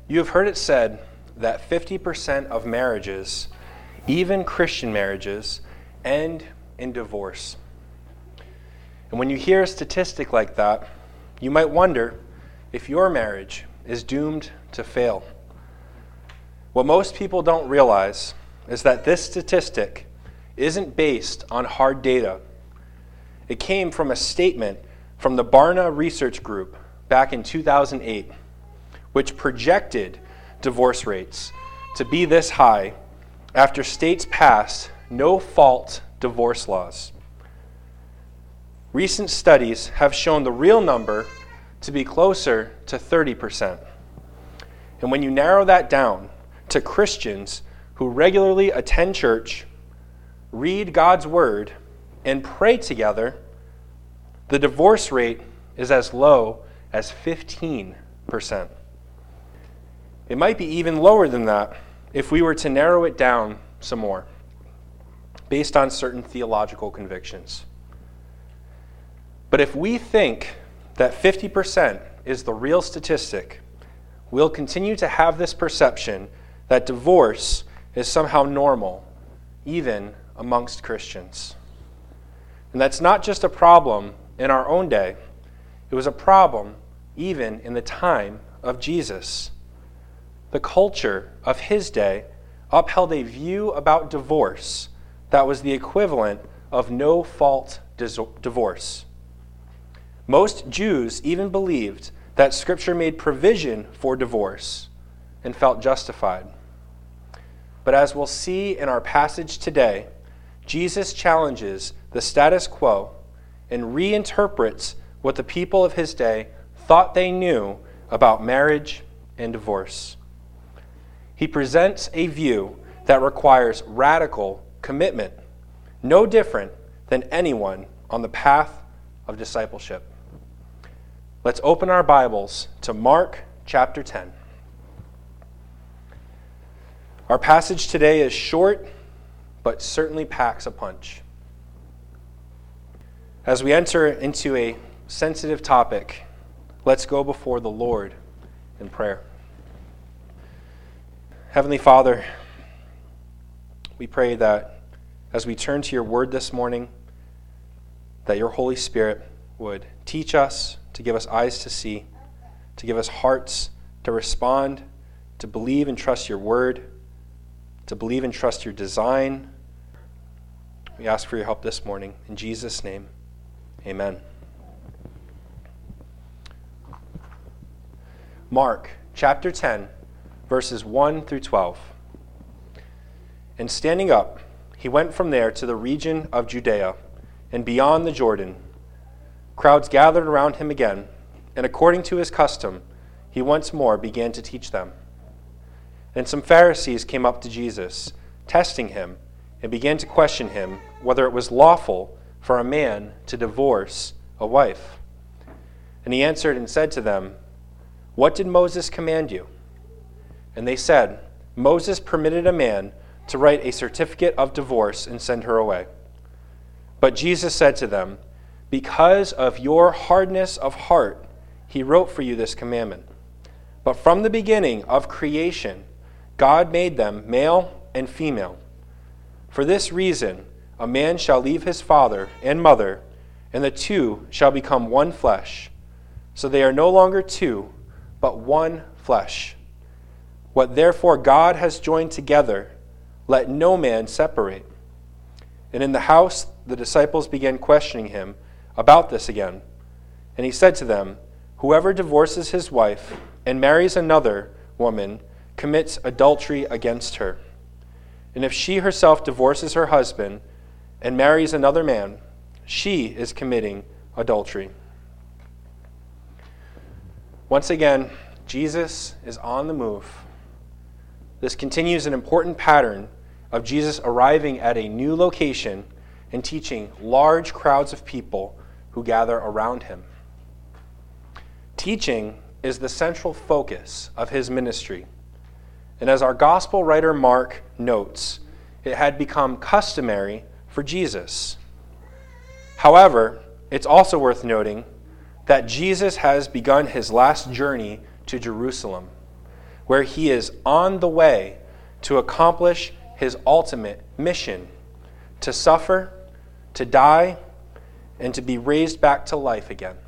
You have heard it said that 50% of marriages, even Christian marriages, end in divorce. And when you hear a statistic like that, you might wonder if your marriage is doomed to fail. What most people don't realize is that this statistic isn't based on hard data. It came from a statement from the Barna Research Group back in 2008, which projected divorce rates to be this high after states passed no-fault divorce laws. Recent studies have shown the real number to be closer to 30%. And when you narrow that down to Christians who regularly attend church, read God's word, and pray together, the divorce rate is as low as 15%. It might be even lower than that if we were to narrow it down some more, based on certain theological convictions. But if we think that 50% is the real statistic, we'll continue to have this perception that divorce is somehow normal, even amongst Christians. And that's not just a problem in our own day. It was a problem even in the time of Jesus. The culture of his day upheld a view about divorce that was the equivalent of no-fault divorce. Most Jews even believed that Scripture made provision for divorce and felt justified. But as we'll see in our passage today, Jesus challenges the status quo and reinterprets what the people of his day thought they knew about marriage and divorce. He presents a view that requires radical commitment, no different than anyone on the path of discipleship. Let's open our Bibles to Mark chapter 10. Our passage today is short, but certainly packs a punch. As we enter into a sensitive topic, let's go before the Lord in prayer. Heavenly Father, we pray that as we turn to your word this morning, that your Holy Spirit would teach us, to give us eyes to see, to give us hearts to respond, to believe and trust your word, to believe and trust your design. We ask for your help this morning. In Jesus' name, amen. Mark chapter 10, verses 1 through 12. And standing up, he went from there to the region of Judea and beyond the Jordan. Crowds gathered around him again, and according to his custom, he once more began to teach them. And some Pharisees came up to Jesus, testing him, and began to question him whether it was lawful for a man to divorce a wife. And he answered and said to them, "What did Moses command you?" And they said, "Moses permitted a man to write a certificate of divorce and send her away." But Jesus said to them, "Because of your hardness of heart, he wrote for you this commandment. But from the beginning of creation, God made them male and female. For this reason, a man shall leave his father and mother, and the two shall become one flesh. So they are no longer two, but one flesh. What therefore God has joined together, let no man separate." And in the house, the disciples began questioning him about this again. And he said to them, "Whoever divorces his wife and marries another woman commits adultery against her. And if she herself divorces her husband and marries another man, she is committing adultery." Once again, Jesus is on the move. This continues an important pattern of Jesus arriving at a new location and teaching large crowds of people who gather around him. Teaching is the central focus of his ministry. And as our gospel writer Mark notes, it had become customary for Jesus. However, it's also worth noting that Jesus has begun his last journey to Jerusalem, where he is on the way to accomplish his ultimate mission, to suffer, to die, and to be raised back to life again.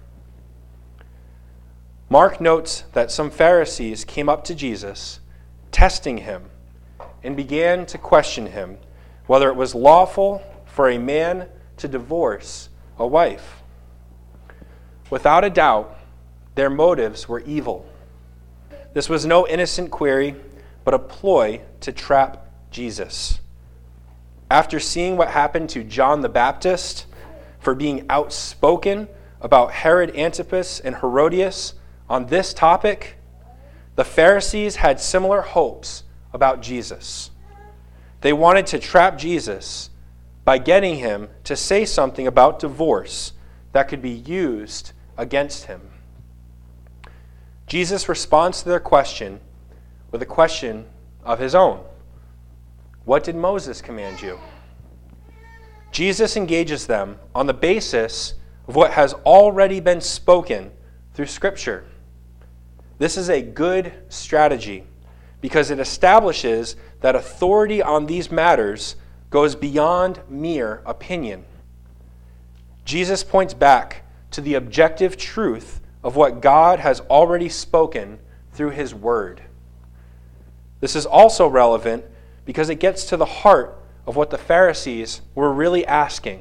Mark notes that some Pharisees came up to Jesus, testing him, and began to question him whether it was lawful for a man to divorce a wife. Without a doubt, their motives were evil. This was no innocent query, but a ploy to trap Jesus. After seeing what happened to John the Baptist for being outspoken about Herod Antipas and Herodias on this topic, the Pharisees had similar hopes about Jesus. They wanted to trap Jesus by getting him to say something about divorce that could be used against him. Jesus responds to their question with a question of his own. What did Moses command you? Jesus engages them on the basis of what has already been spoken through Scripture. This is a good strategy because it establishes that authority on these matters goes beyond mere opinion. Jesus points back to the objective truth of what God has already spoken through his word. This is also relevant because it gets to the heart of what the Pharisees were really asking.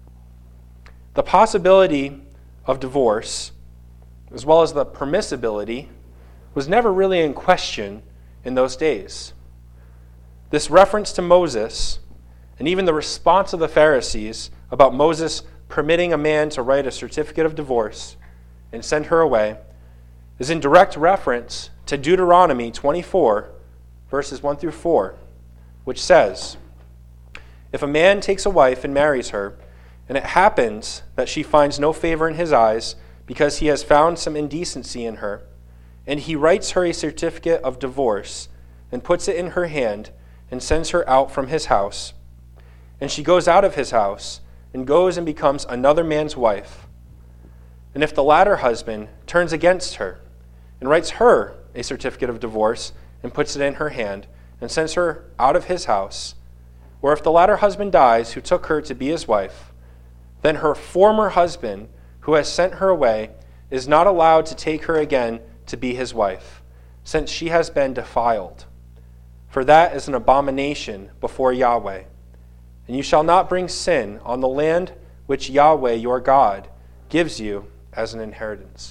The possibility of divorce, as well as the permissibility, was never really in question in those days. This reference to Moses, and even the response of the Pharisees about Moses permitting a man to write a certificate of divorce and send her away, is in direct reference to Deuteronomy 24, verses 1 through 4, which says, "If a man takes a wife and marries her, and it happens that she finds no favor in his eyes because he has found some indecency in her, and he writes her a certificate of divorce and puts it in her hand and sends her out from his house, and she goes out of his house and goes and becomes another man's wife, and if the latter husband turns against her and writes her a certificate of divorce and puts it in her hand and sends her out of his house, or if the latter husband dies who took her to be his wife, then her former husband who has sent her away is not allowed to take her again to be his wife, since she has been defiled. For that is an abomination before Yahweh. And you shall not bring sin on the land which Yahweh your God gives you as an inheritance."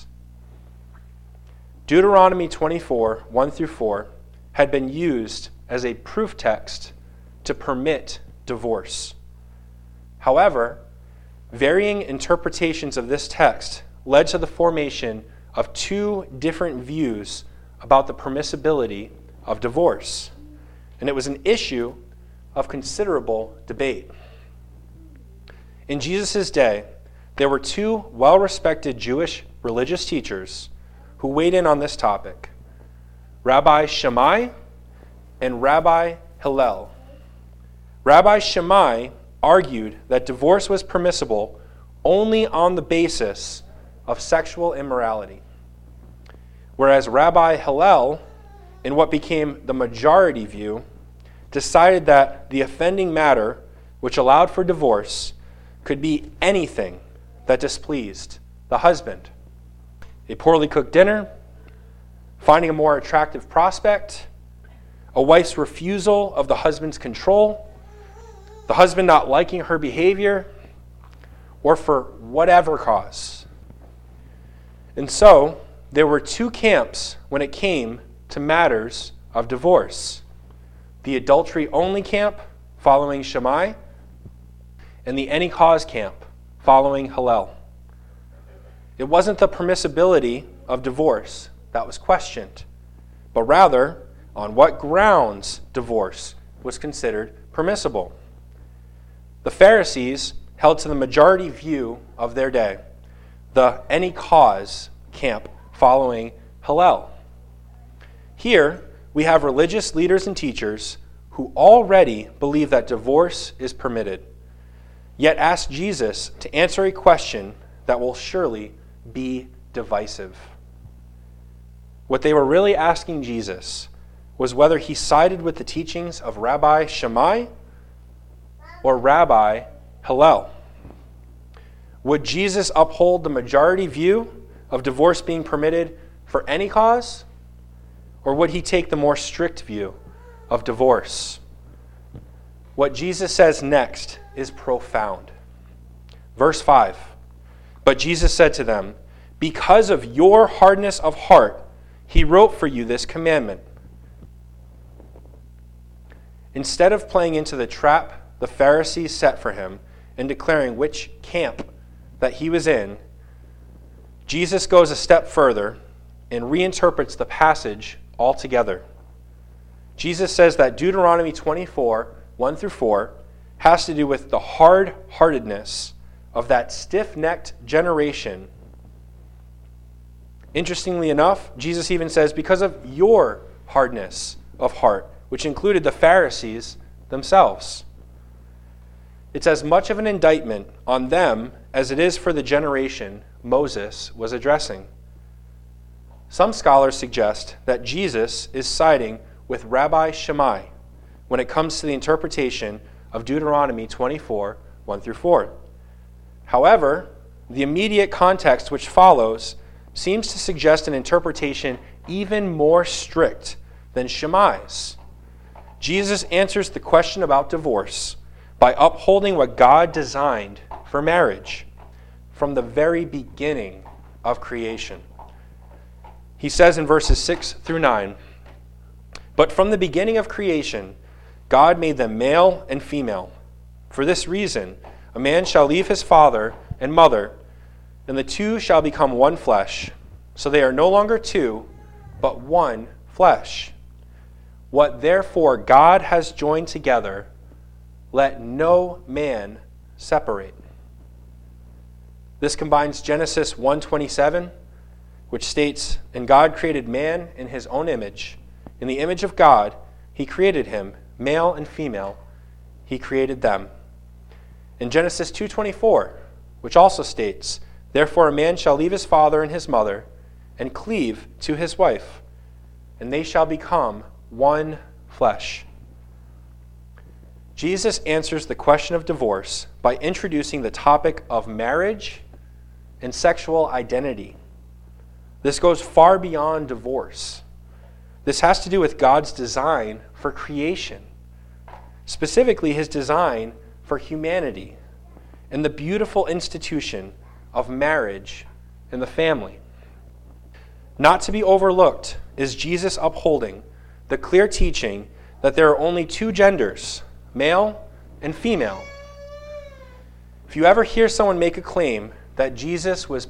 Deuteronomy 24, 1 through 4, had been used as a proof text to permit divorce. However, varying interpretations of this text led to the formation of two different views about the permissibility of divorce, and it was an issue of considerable debate. In Jesus' day, there were two well-respected Jewish religious teachers who weighed in on this topic, Rabbi Shammai and Rabbi Hillel. Rabbi Shammai argued that divorce was permissible only on the basis of sexual immorality, whereas Rabbi Hillel, in what became the majority view, decided that the offending matter, which allowed for divorce, could be anything that displeased the husband. A poorly cooked dinner, finding a more attractive prospect, a wife's refusal of the husband's control, the husband not liking her behavior, or for whatever cause. And so, there were two camps when it came to matters of divorce. The adultery-only camp, following Shammai, and the any cause camp, following Hillel. It wasn't the permissibility of divorce that was questioned, but rather on what grounds divorce was considered permissible. The Pharisees held to the majority view of their day, the any cause camp, following Hillel. Here, we have religious leaders and teachers who already believe that divorce is permitted, yet ask Jesus to answer a question that will surely be divisive. What they were really asking Jesus was whether he sided with the teachings of Rabbi Shammai or Rabbi Hillel. Would Jesus uphold the majority view of divorce being permitted for any cause? Or would he take the more strict view of divorce? What Jesus says next is profound. Verse 5, "But Jesus said to them, 'Because of your hardness of heart, he wrote for you this commandment.'" Instead of playing into the trap the Pharisees set for him and declaring which camp that he was in, Jesus goes a step further and reinterprets the passage altogether. Jesus says that Deuteronomy 24, 1 through 4, has to do with the hard-heartedness of that stiff-necked generation. Interestingly enough, Jesus even says, "Because of your hardness of heart," which included the Pharisees themselves. It's as much of an indictment on them as it is for the generation Moses was addressing. Some scholars suggest that Jesus is siding with Rabbi Shammai when it comes to the interpretation of Deuteronomy 24, 1 through 4. However, the immediate context which follows seems to suggest an interpretation even more strict than Shammai's. Jesus answers the question about divorce by upholding what God designed for marriage from the very beginning of creation. He says in verses 6 through 9, "But from the beginning of creation, God made them male and female. For this reason, a man shall leave his father and mother, and the two shall become one flesh. So they are no longer two, but one flesh. What therefore God has joined together, let no man separate." This combines Genesis 1:27, which states, "And God created man in his own image. In the image of God, he created him, male and female, he created them." In Genesis 2:24, which also states, "Therefore a man shall leave his father and his mother, and cleave to his wife, and they shall become one flesh." Jesus answers the question of divorce by introducing the topic of marriage and sexual identity. This goes far beyond divorce. This has to do with God's design for creation, specifically his design for humanity and the beautiful institution of marriage and the family. Not to be overlooked is Jesus upholding the clear teaching that there are only two genders, male and female. If you ever hear someone make a claim that Jesus was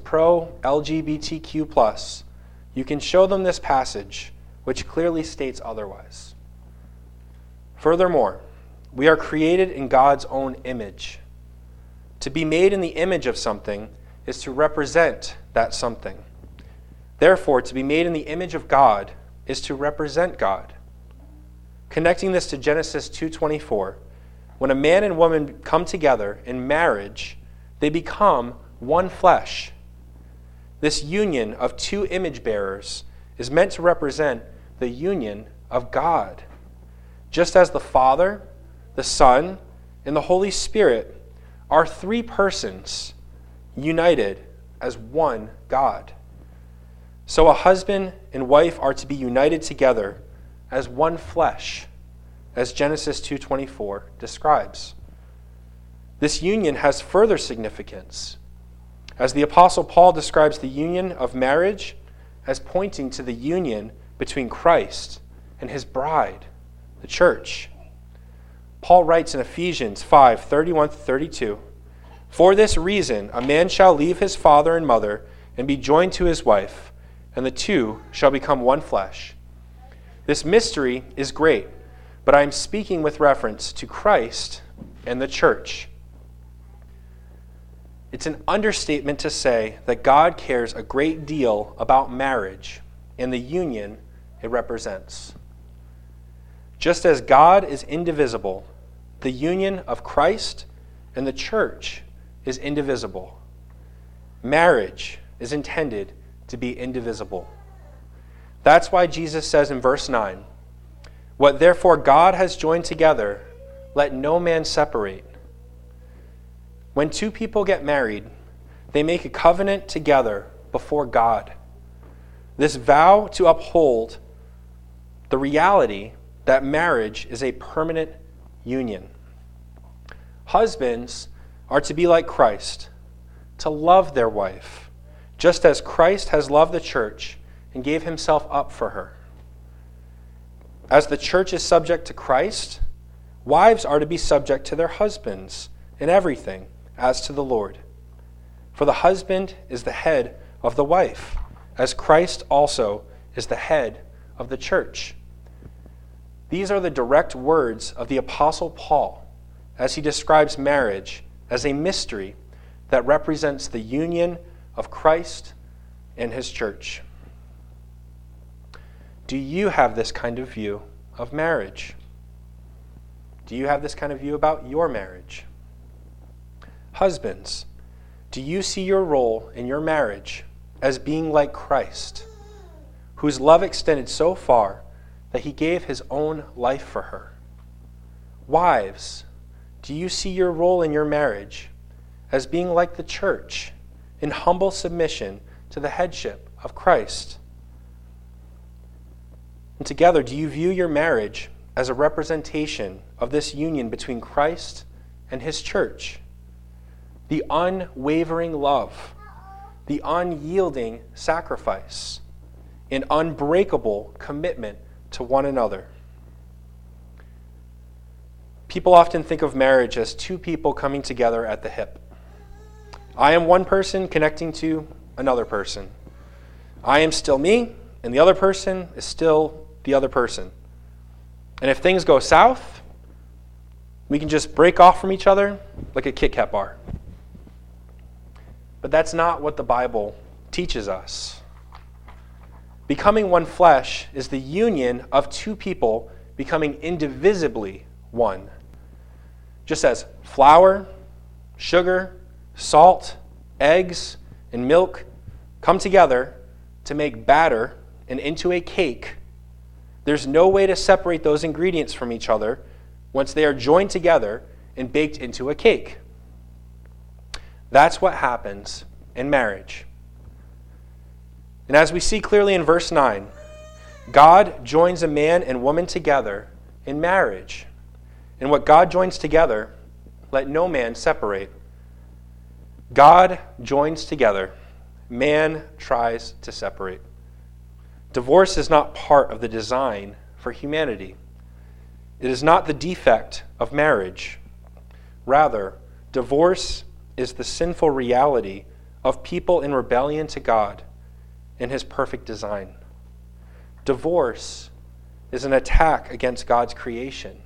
pro-LGBTQ+, you can show them this passage, which clearly states otherwise. Furthermore, we are created in God's own image. To be made in the image of something is to represent that something. Therefore, to be made in the image of God is to represent God. Connecting this to Genesis 2:24, when a man and woman come together in marriage, they become one flesh. This union of two image bearers is meant to represent the union of God. Just as the Father, the Son, and the Holy Spirit are three persons united as one God. So a husband and wife are to be united together as one flesh, as Genesis 2:24 describes. This union has further significance, as the Apostle Paul describes the union of marriage as pointing to the union between Christ and his bride, the church. Paul writes in Ephesians 5:31-32, "For this reason a man shall leave his father and mother and be joined to his wife, and the two shall become one flesh." This mystery is great, but I am speaking with reference to Christ and the church. It's an understatement to say that God cares a great deal about marriage and the union it represents. Just as God is indivisible, the union of Christ and the church is indivisible. Marriage is intended to be indivisible. That's why Jesus says in verse 9, What therefore God has joined together, let no man separate. When two people get married, they make a covenant together before God. This vow to uphold the reality that marriage is a permanent union. Husbands are to be like Christ, to love their wife, just as Christ has loved the church and gave himself up for her. As the church is subject to Christ, wives are to be subject to their husbands in everything, as to the Lord. For the husband is the head of the wife, as Christ also is the head of the church. These are the direct words of the Apostle Paul as he describes marriage as a mystery that represents the union of Christ and his church. Do you have this kind of view of marriage? Do you have this kind of view about your marriage? Husbands, do you see your role in your marriage as being like Christ, whose love extended so far that he gave his own life for her? Wives, do you see your role in your marriage as being like the church, in humble submission to the headship of Christ? And together, do you view your marriage as a representation of this union between Christ and his church? The unwavering love, the unyielding sacrifice, an unbreakable commitment to one another. People often think of marriage as two people coming together at the hip. I am one person connecting to another person. I am still me, and the other person is still the other person. And if things go south, we can just break off from each other like a Kit Kat bar. But that's not what the Bible teaches us. Becoming one flesh is the union of two people becoming indivisibly one. Just as flour, sugar, salt, eggs, and milk come together to make batter and into a cake, there's no way to separate those ingredients from each other once they are joined together and baked into a cake. That's what happens in marriage. And as we see clearly in verse 9, God joins a man and woman together in marriage. And what God joins together, let no man separate. God joins together. Man tries to separate. Divorce is not part of the design for humanity. It is not the defect of marriage. Rather, divorce is the sinful reality of people in rebellion to God and his perfect design. Divorce is an attack against God's creation.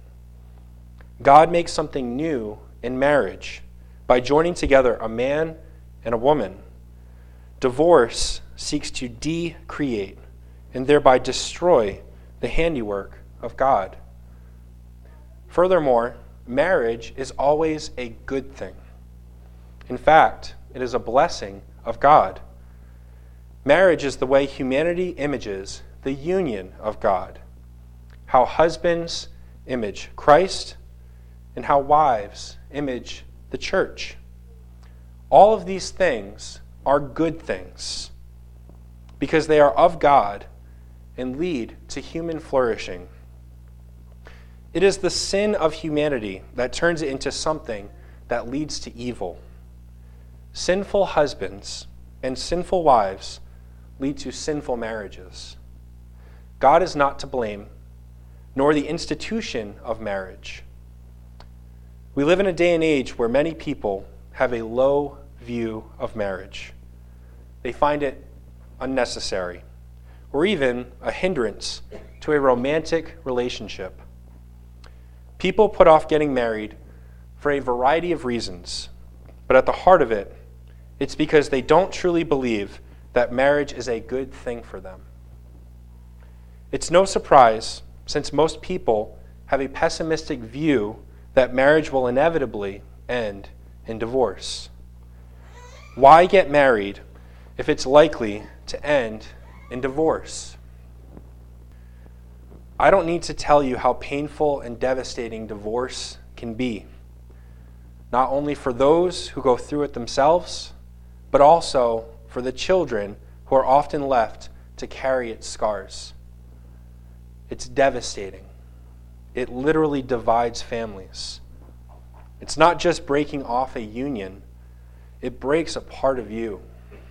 God makes something new in marriage by joining together a man and a woman. Divorce seeks to decreate and thereby destroy the handiwork of God. Furthermore, marriage is always a good thing. In fact, it is a blessing of God. Marriage is the way humanity images the union of God, how husbands image Christ, and how wives image the church. All of these things are good things because they are of God and lead to human flourishing. It is the sin of humanity that turns it into something that leads to evil. Sinful husbands and sinful wives lead to sinful marriages. God is not to blame, nor the institution of marriage. We live in a day and age where many people have a low view of marriage. They find it unnecessary, or even a hindrance to a romantic relationship. People put off getting married for a variety of reasons, but at the heart of it, it's because they don't truly believe that marriage is a good thing for them. It's no surprise, since most people have a pessimistic view that marriage will inevitably end in divorce. Why get married if it's likely to end in divorce? I don't need to tell you how painful and devastating divorce can be, not only for those who go through it themselves, but also for the children who are often left to carry its scars. It's devastating. It literally divides families. It's not just breaking off a union, it breaks a part of you.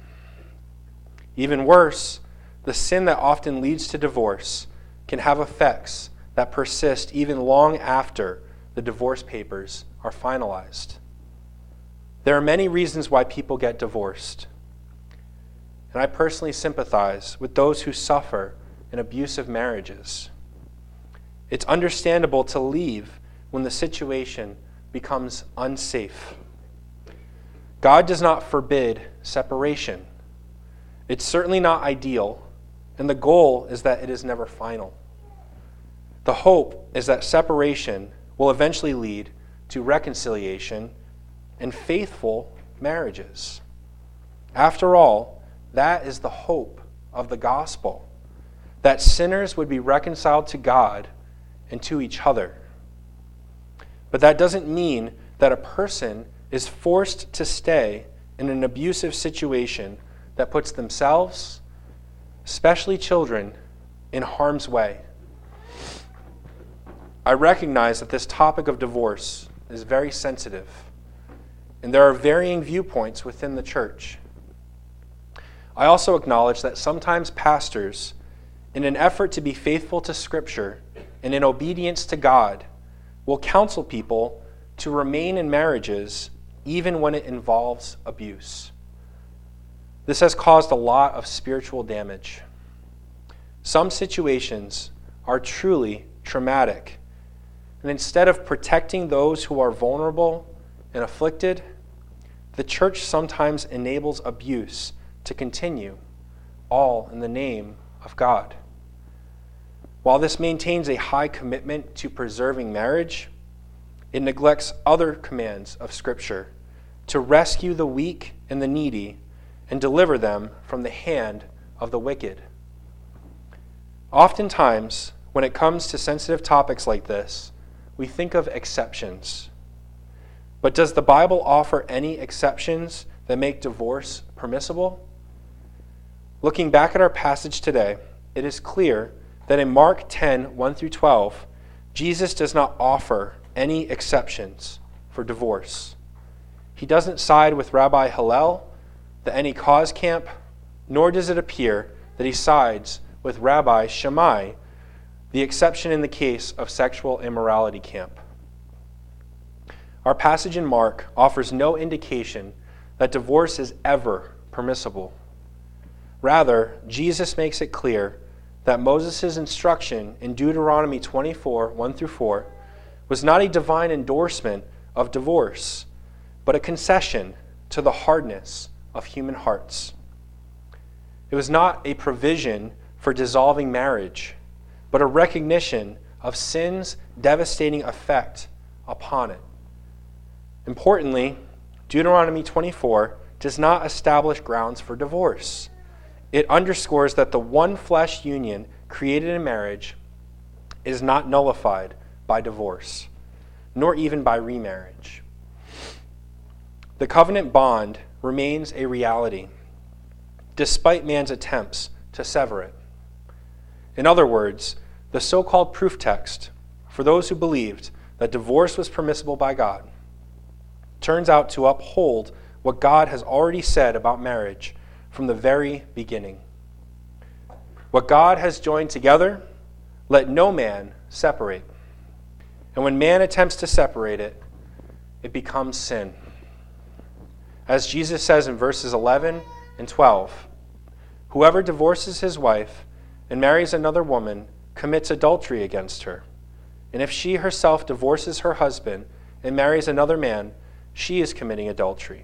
Even worse, the sin that often leads to divorce can have effects that persist even long after the divorce papers are finalized. There are many reasons why people get divorced, and I personally sympathize with those who suffer in abusive marriages. It's understandable to leave when the situation becomes unsafe. God does not forbid separation. It's certainly not ideal, and the goal is that it is never final. The hope is that separation will eventually lead to reconciliation and faithful marriages. After all, that is the hope of the gospel, that sinners would be reconciled to God and to each other. But that doesn't mean that a person is forced to stay in an abusive situation that puts themselves, especially children, in harm's way. I recognize that this topic of divorce is very sensitive, and there are varying viewpoints within the church. I also acknowledge that sometimes pastors, in an effort to be faithful to Scripture and in obedience to God, will counsel people to remain in marriages even when it involves abuse. This has caused a lot of spiritual damage. Some situations are truly traumatic, and instead of protecting those who are vulnerable and afflicted, the church sometimes enables abuse to continue, all in the name of God. While this maintains a high commitment to preserving marriage, it neglects other commands of Scripture to rescue the weak and the needy and deliver them from the hand of the wicked. Oftentimes, when it comes to sensitive topics like this, we think of exceptions. But does the Bible offer any exceptions that make divorce permissible? Looking back at our passage today, it is clear that in Mark 10, 1 through 12, Jesus does not offer any exceptions for divorce. He doesn't side with Rabbi Hillel, the Any Cause camp, nor does it appear that he sides with Rabbi Shammai, the exception in the case of sexual immorality camp. Our passage in Mark offers no indication that divorce is ever permissible. Rather, Jesus makes it clear that Moses' instruction in Deuteronomy 24, 1 through 4, was not a divine endorsement of divorce, but a concession to the hardness of human hearts. It was not a provision for dissolving marriage, but a recognition of sin's devastating effect upon it. Importantly, Deuteronomy 24 does not establish grounds for divorce. It underscores that the one flesh union created in marriage is not nullified by divorce, nor even by remarriage. The covenant bond remains a reality, despite man's attempts to sever it. In other words, the so-called proof text, for those who believed that divorce was permissible by God, turns out to uphold what God has already said about marriage from the very beginning. What God has joined together, let no man separate. And when man attempts to separate it, it becomes sin. As Jesus says in verses 11 and 12, whoever divorces his wife and marries another woman commits adultery against her. And if she herself divorces her husband and marries another man, she is committing adultery.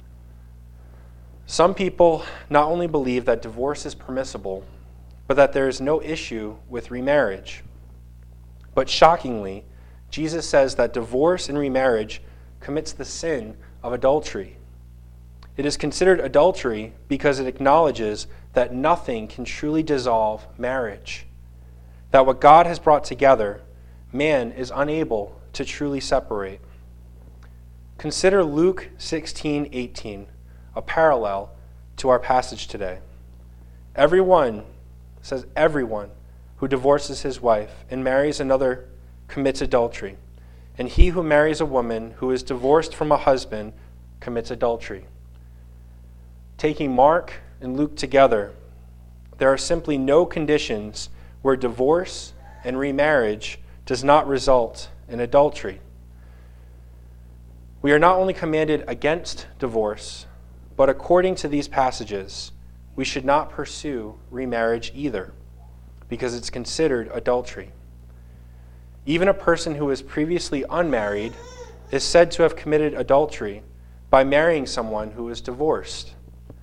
Some people not only believe that divorce is permissible, but that there is no issue with remarriage. But shockingly, Jesus says that divorce and remarriage commits the sin of adultery. It is considered adultery because it acknowledges that nothing can truly dissolve marriage. that what God has brought together, man is unable to truly separate. Consider Luke 16:18, a parallel to our passage today. Everyone who divorces his wife and marries another commits adultery, and he who marries a woman who is divorced from a husband commits adultery. Taking Mark and Luke together, there are simply no conditions where divorce and remarriage does not result in adultery. We are not only commanded against divorce, but according to these passages, we should not pursue remarriage either, because it's considered adultery. Even a person who was previously unmarried is said to have committed adultery by marrying someone who is divorced.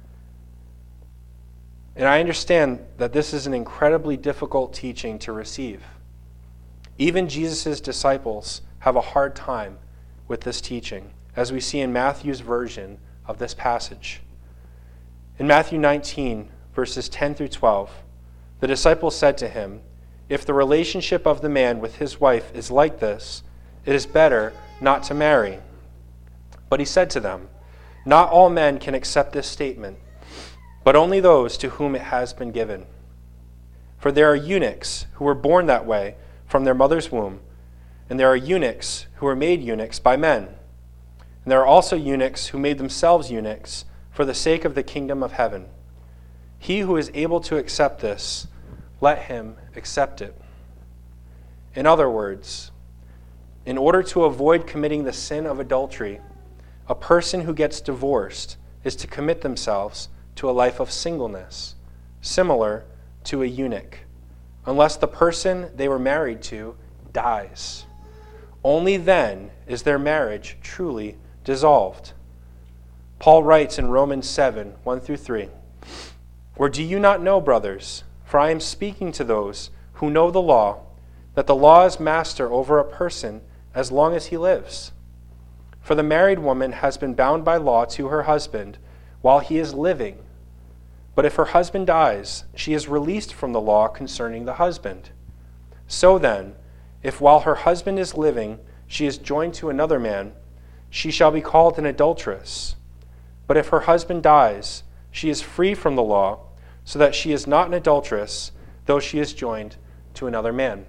And I understand that this is an incredibly difficult teaching to receive. Even Jesus' disciples have a hard time with this teaching, as we see in Matthew's version of this passage. In Matthew 19, verses 10 through 12, the disciples said to him, "If the relationship of the man with his wife is like this, it is better not to marry." But he said to them, "Not all men can accept this statement, but only those to whom it has been given. For there are eunuchs who were born that way from their mother's womb, and there are eunuchs who were made eunuchs by men. And there are also eunuchs who made themselves eunuchs for the sake of the kingdom of heaven. He who is able to accept this, let him accept it." In other words, in order to avoid committing the sin of adultery, a person who gets divorced is to commit themselves to a life of singleness, similar to a eunuch, unless the person they were married to dies. Only then is their marriage truly dissolved. Paul writes in Romans 7, 1 through 3, "Or do you not know, brothers, for I am speaking to those who know the law, that the law is master over a person as long as he lives? For the married woman has been bound by law to her husband while he is living. But if her husband dies, she is released from the law concerning the husband. So then, if while her husband is living she is joined to another man, she shall be called an adulteress. But if her husband dies, she is free from the law, so that she is not an adulteress, though she is joined to another man."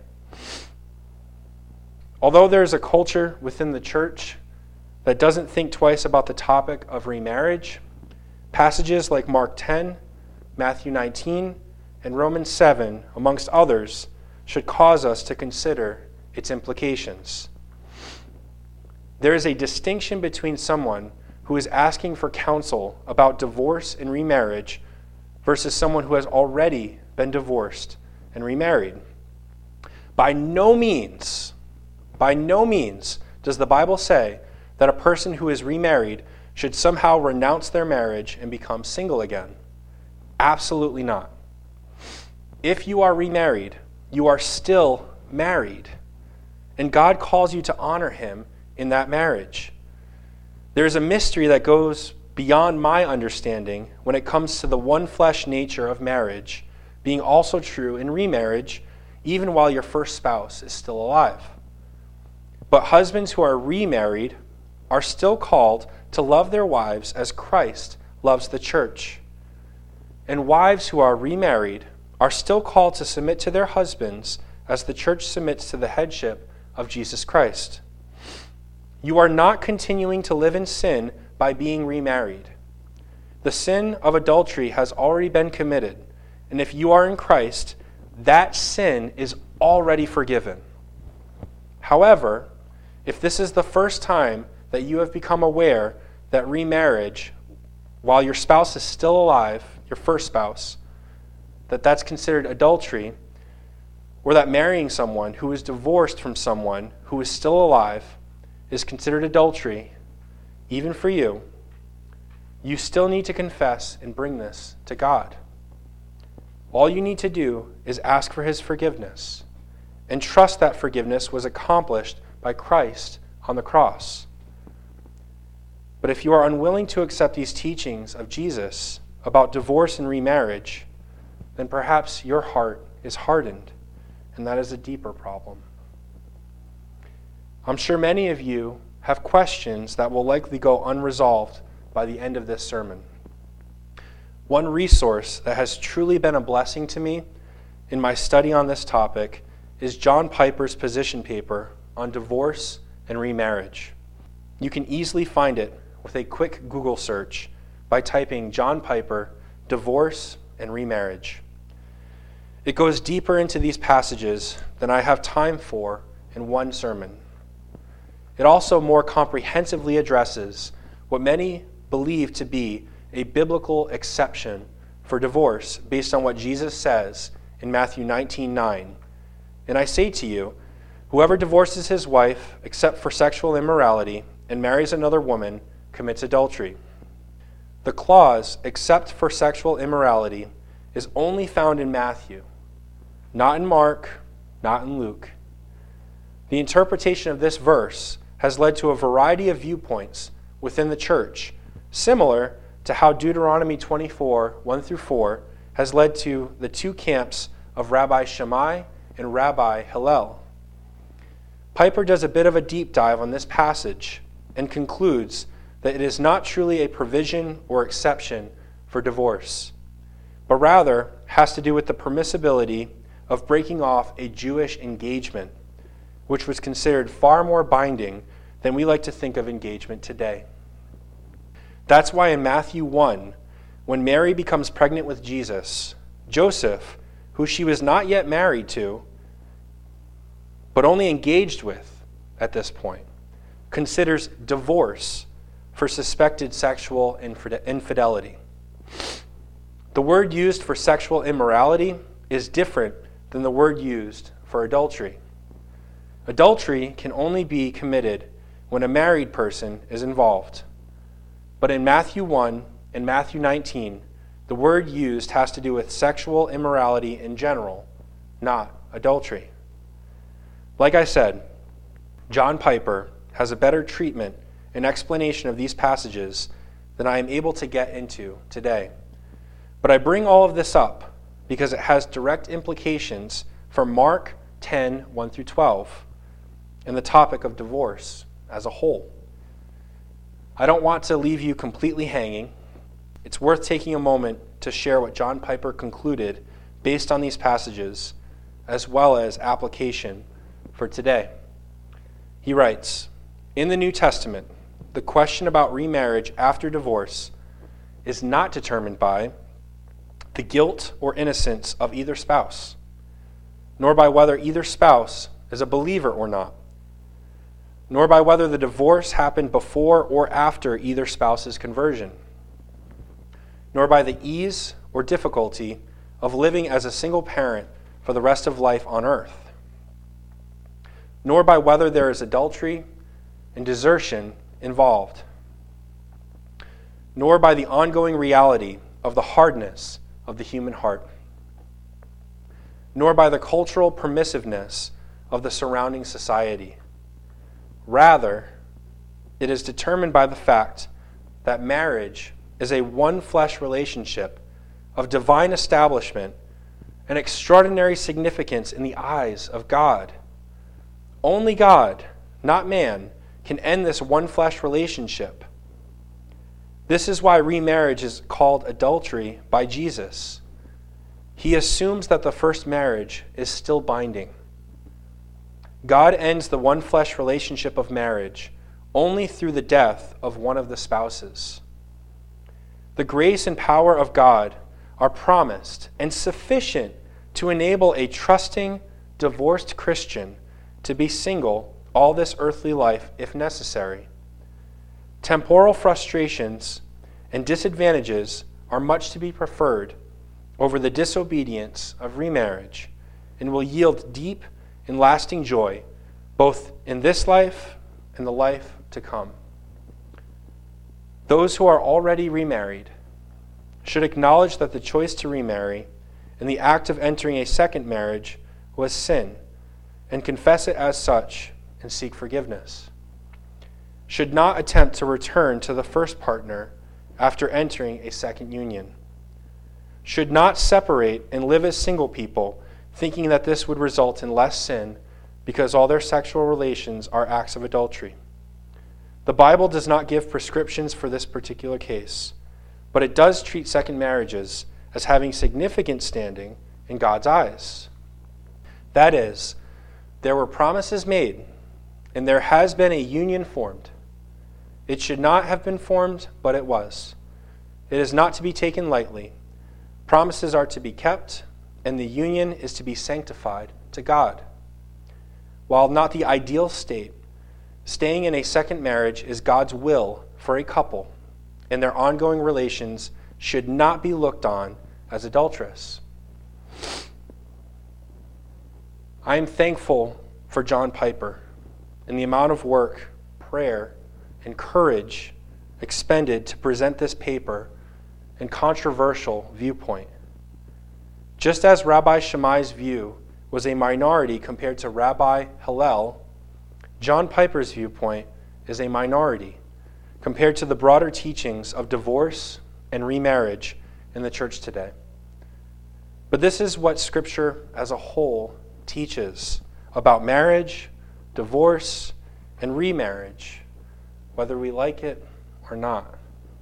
Although there is a culture within the church that doesn't think twice about the topic of remarriage, passages like Mark 10, Matthew 19, and Romans 7, amongst others, should cause us to consider its implications. There is a distinction between someone who is asking for counsel about divorce and remarriage versus someone who has already been divorced and remarried. By no means does the Bible say that a person who is remarried should somehow renounce their marriage and become single again. Absolutely not. If you are remarried, you are still married, and God calls you to honor him in that marriage. There is a mystery that goes beyond my understanding when it comes to the one flesh nature of marriage being also true in remarriage, even while your first spouse is still alive. But husbands who are remarried are still called to love their wives as Christ loves the church. And wives who are remarried are still called to submit to their husbands as the church submits to the headship of Jesus Christ. You are not continuing to live in sin by being remarried. The sin of adultery has already been committed, and if you are in Christ, that sin is already forgiven. However, if this is the first time that you have become aware that remarriage, while your spouse is still alive, your first spouse, that's considered adultery, or that marrying someone who is divorced from someone who is still alive is considered adultery, even for you, you still need to confess and bring this to God. All you need to do is ask for his forgiveness and trust that forgiveness was accomplished by Christ on the cross. But if you are unwilling to accept these teachings of Jesus about divorce and remarriage, then perhaps your heart is hardened and that is a deeper problem. I'm sure many of you have questions that will likely go unresolved by the end of this sermon. One resource that has truly been a blessing to me in my study on this topic is John Piper's position paper on divorce and remarriage. You can easily find it with a quick Google search by typing John Piper, divorce and remarriage. It goes deeper into these passages than I have time for in one sermon. It also more comprehensively addresses what many believe to be a biblical exception for divorce based on what Jesus says in Matthew 19:9. And I say to you, whoever divorces his wife except for sexual immorality and marries another woman commits adultery. The clause, except for sexual immorality, is only found in Matthew, not in Mark, not in Luke. The interpretation of this verse has led to a variety of viewpoints within the church, similar to how Deuteronomy 24, 1-4, has led to the two camps of Rabbi Shammai and Rabbi Hillel. Piper does a bit of a deep dive on this passage and concludes that it is not truly a provision or exception for divorce, but rather has to do with the permissibility of breaking off a Jewish engagement, which was considered far more binding than we like to think of engagement today. That's why in Matthew 1, when Mary becomes pregnant with Jesus, Joseph, who she was not yet married to, but only engaged with at this point, considers divorce for suspected sexual infidelity. The word used for sexual immorality is different than the word used for adultery. Adultery can only be committed when a married person is involved. But in Matthew 1 and Matthew 19, the word used has to do with sexual immorality in general, not adultery. Like I said, John Piper has a better treatment and explanation of these passages than I am able to get into today. But I bring all of this up because it has direct implications for Mark 10, 1-12, and the topic of divorce as a whole. I don't want to leave you completely hanging. It's worth taking a moment to share what John Piper concluded based on these passages, as well as application for today. He writes, in the New Testament, the question about remarriage after divorce is not determined by the guilt or innocence of either spouse, nor by whether either spouse is a believer or not, nor by whether the divorce happened before or after either spouse's conversion, nor by the ease or difficulty of living as a single parent for the rest of life on earth, nor by whether there is adultery and desertion involved, nor by the ongoing reality of the hardness of the human heart, nor by the cultural permissiveness of the surrounding society. Rather, it is determined by the fact that marriage is a one-flesh relationship of divine establishment and extraordinary significance in the eyes of God. Only God, not man, can end this one-flesh relationship. This is why remarriage is called adultery by Jesus. He assumes that the first marriage is still binding. God ends the one-flesh relationship of marriage only through the death of one of the spouses. The grace and power of God are promised and sufficient to enable a trusting, divorced Christian to be single all this earthly life if necessary. Temporal frustrations and disadvantages are much to be preferred over the disobedience of remarriage and will yield deep and lasting joy both in this life and the life to come. Those who are already remarried should acknowledge that the choice to remarry and the act of entering a second marriage was sin and confess it as such and seek forgiveness. Should not attempt to return to the first partner after entering a second union. Should not separate and live as single people thinking that this would result in less sin because all their sexual relations are acts of adultery. The Bible does not give prescriptions for this particular case, but it does treat second marriages as having significant standing in God's eyes. That is, there were promises made, and there has been a union formed. It should not have been formed, but it was. It is not to be taken lightly. Promises are to be kept, and the union is to be sanctified to God. While not the ideal state, staying in a second marriage is God's will for a couple, and their ongoing relations should not be looked on as adulterous. I am thankful for John Piper and the amount of work, prayer, and courage expended to present this paper and controversial viewpoint. Just as Rabbi Shammai's view was a minority compared to Rabbi Hillel, John Piper's viewpoint is a minority compared to the broader teachings of divorce and remarriage in the church today. But this is what Scripture as a whole teaches about marriage, divorce, and remarriage, whether we like it or not.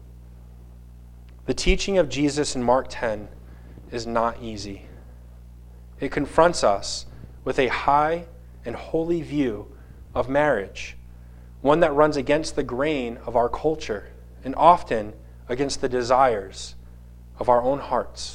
The teaching of Jesus in Mark 10 is not easy. It confronts us with a high and holy view of marriage, one that runs against the grain of our culture and often against the desires of our own hearts.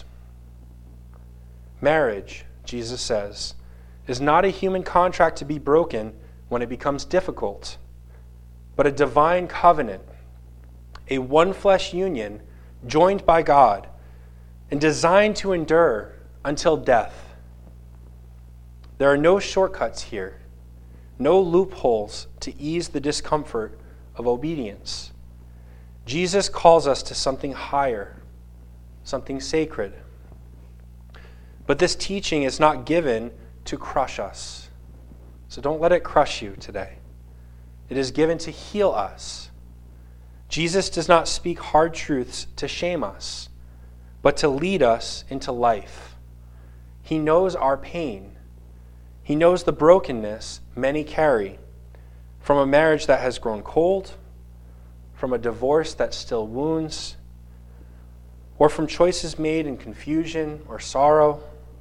Marriage, Jesus says, is not a human contract to be broken when it becomes difficult, but a divine covenant, a one-flesh union joined by God and designed to endure until death. There are no shortcuts here, no loopholes to ease the discomfort of obedience. Jesus calls us to something higher, something sacred. But this teaching is not given to crush us. So don't let it crush you today. It is given to heal us. Jesus does not speak hard truths to shame us, but to lead us into life. He knows our pain. He knows the brokenness many carry from a marriage that has grown cold, from a divorce that still wounds, or from choices made in confusion or sorrow.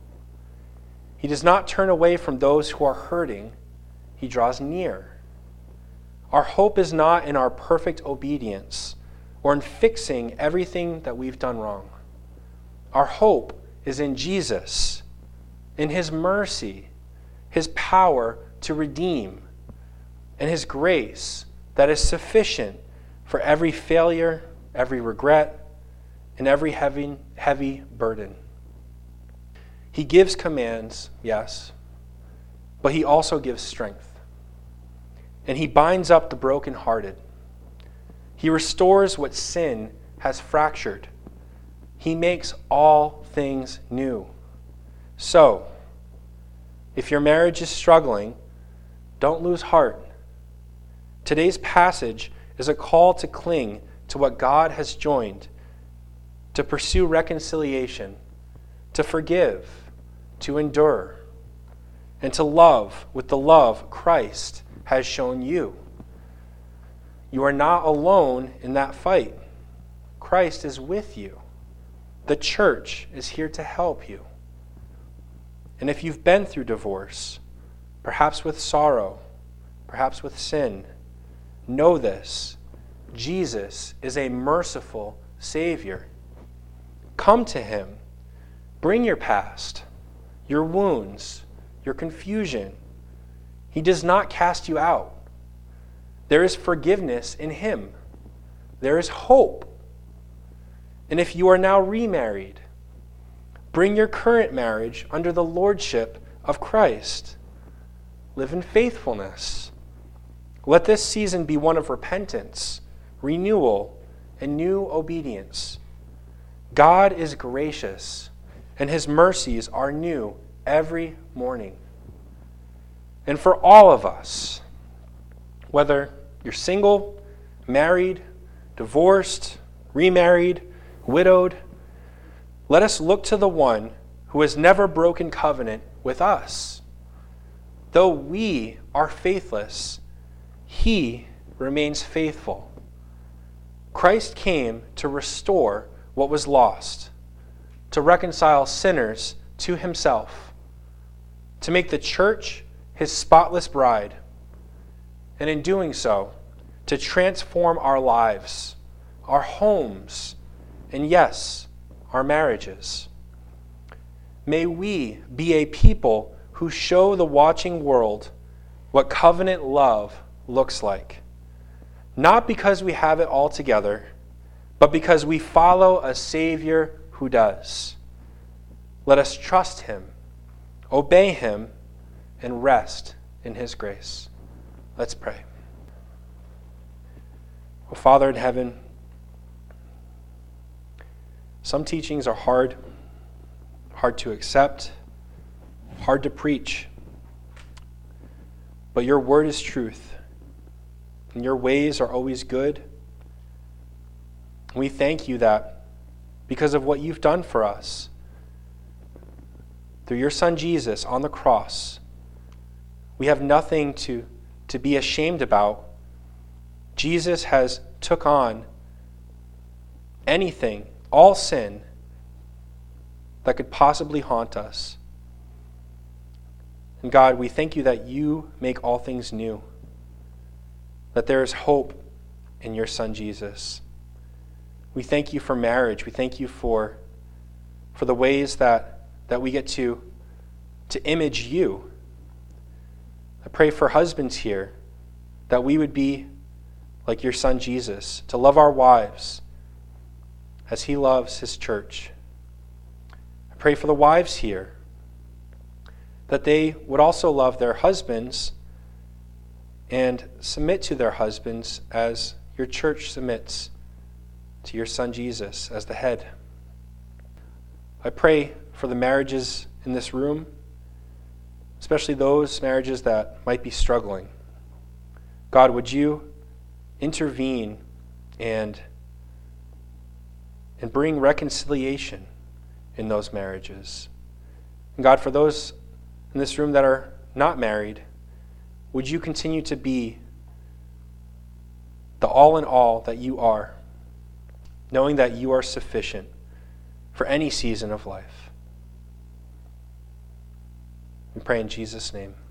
He does not turn away from those who are hurting. He draws near. Our hope is not in our perfect obedience or in fixing everything that we've done wrong. Our hope is in Jesus, in His mercy, His power to redeem, and His grace that is sufficient for every failure, every regret, and every heavy burden. He gives commands, yes, but He also gives strength. And He binds up the brokenhearted. He restores what sin has fractured. He makes all things new. So, if your marriage is struggling, don't lose heart. Today's passage is a call to cling to what God has joined, to pursue reconciliation, to forgive, to endure, and to love with the love Christ has shown you. You are not alone in that fight. Christ is with you. The church is here to help you. And if you've been through divorce, perhaps with sorrow, perhaps with sin, know this: Jesus is a merciful Savior. Come to Him. Bring your past, your wounds, your confusion. He does not cast you out. There is forgiveness in Him. There is hope. And if you are now remarried, bring your current marriage under the lordship of Christ. Live in faithfulness. Let this season be one of repentance, renewal, and new obedience. God is gracious, and His mercies are new every morning. And for all of us, whether you're single, married, divorced, remarried, widowed, let us look to the one who has never broken covenant with us. Though we are faithless, he remains faithful. Christ came to restore what was lost, to reconcile sinners to himself, to make the church his spotless bride, and in doing so, to transform our lives, our homes, and yes, our marriages. May we be a people who show the watching world what covenant love looks like. Not because we have it all together, but because we follow a Savior who does. Let us trust him, obey him, and rest in his grace. Let's pray. Oh, Father in heaven, some teachings are hard to accept, hard to preach. But your word is truth, and your ways are always good. We thank you that because of what you've done for us, through your Son Jesus on the cross, we have nothing to be ashamed about. Jesus has took on anything, all sin, that could possibly haunt us. And God, we thank you that you make all things new, that there is hope in your Son Jesus. We thank you for marriage. We thank you for the ways that we get to image you. I pray for husbands here that we would be like your Son Jesus, to love our wives as he loves his church. I pray for the wives here that they would also love their husbands and submit to their husbands as your church submits to your Son Jesus as the head. I pray for the marriages in this room, especially those marriages that might be struggling. God, would you intervene and bring reconciliation in those marriages? And God, for those in this room that are not married, would you continue to be the all in all that you are, knowing that you are sufficient for any season of life. We pray in Jesus' name.